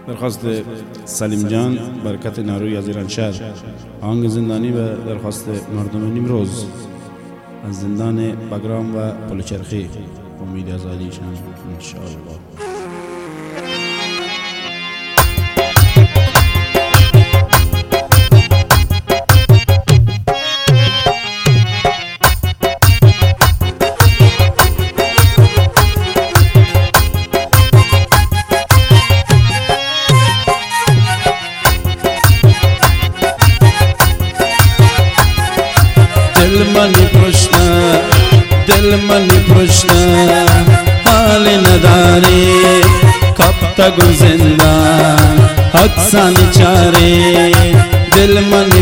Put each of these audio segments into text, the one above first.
درخواست سلیم جان برکت ناروی از ایران شهر آهنگ زندانی و درخواست مردم نیمروز از زندان بگرام و پلچرخی امید ازادیشان انشاءالله. दिल मनी प्रश्न हाल नदारे कब तक जिंदा अक्सान चारे दिल मनी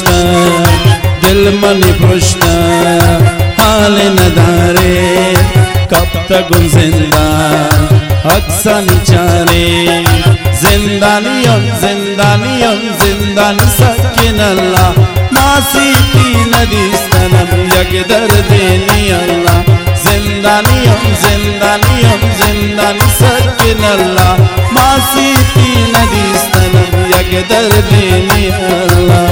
प्रश्न हाल नदारे कब तक जिंदा अक्सान चारे जिंदानियों जिंदानियों जिंदानी सकिन अल्लाह मासी की नदी सनम यकदर देनी अल्लाह जिंदानियों जिंदानियों जिंदानी सकिन अल्लाह मासी की नदी सनम यकदर देनी अल्लाह।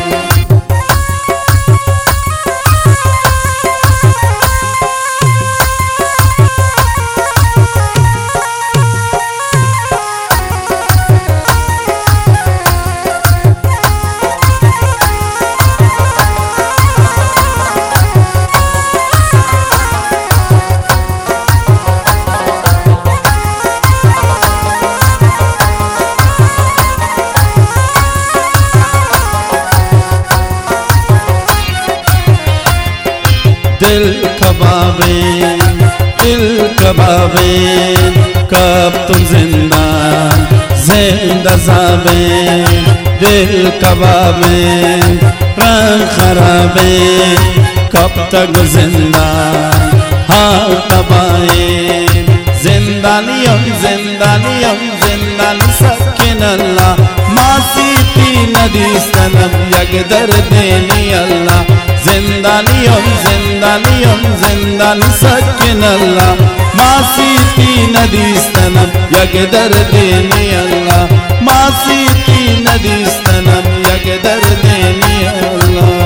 दिल कबाबे कब तुम जिंदा जिंदा जाबे दिल कबाबे रंग खराबे कब तक जिंदा हाँ तबाए जिंदानियों जिंदानियों जिंदानी सकिन अल्लाह मासी की नदी सनम यकदर देनी अल्लाह जिंदानियों जिंदानियों जिंदानी सकिन अल्लाह मासी की नदी सनम यकदर देनी अल्लाह मासी की नदी सनम यकदर देनी अल्लाह।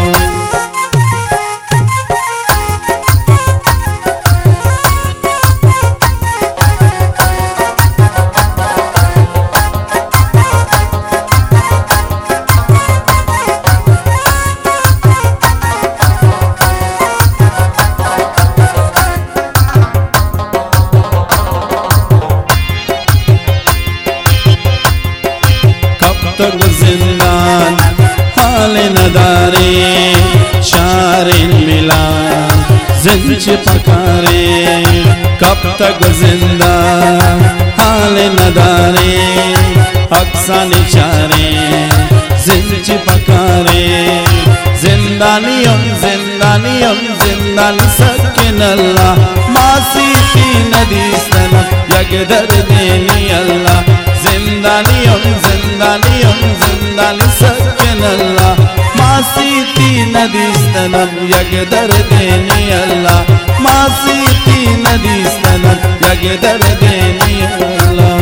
तक जिंदान हाल नदारे शारिन मिला जिंच पकारे कब तक जिंदा हाल नदारे अक्सान चारे जिंच पकारे जिंदानियों जिंदानियों जिंदानी सकिन अल्लाह मासी की नदी सनम यकदर देनी अल्लाह जिंदानियों जिंदानियों जिंदानी सकिन अल्लाह मासी की नदी सनम यकदर देनी अल्लाह मासी की नदी सनम यकदर देनी अल्लाह।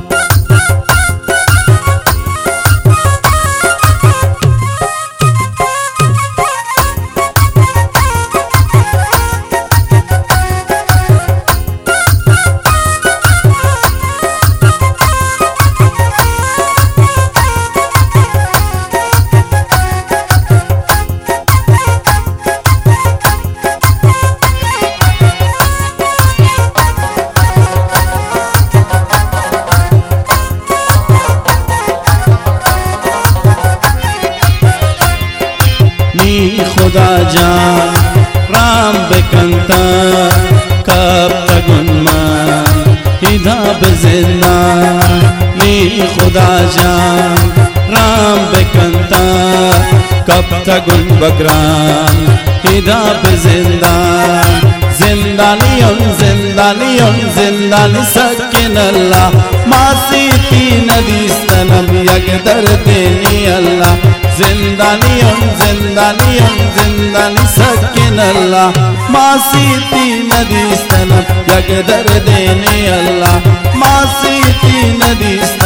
खुदा जान राम बेकंता कब तक उन्मान हिदा बेजिंदा नी खुदा जान राम बेकंता कब तक उन बगराम हिदा बेजिंदा जिंदानियों जिंदानियों जिंदानी सकिन अल्लाह मासी की नदी सनम यकदर देनी अल्लाह जिंदानियों जिंदानियों जिंदानी सकिन अल्लाह मासी की नदी सनम यकदर देनी अल्लाह मासी की नदी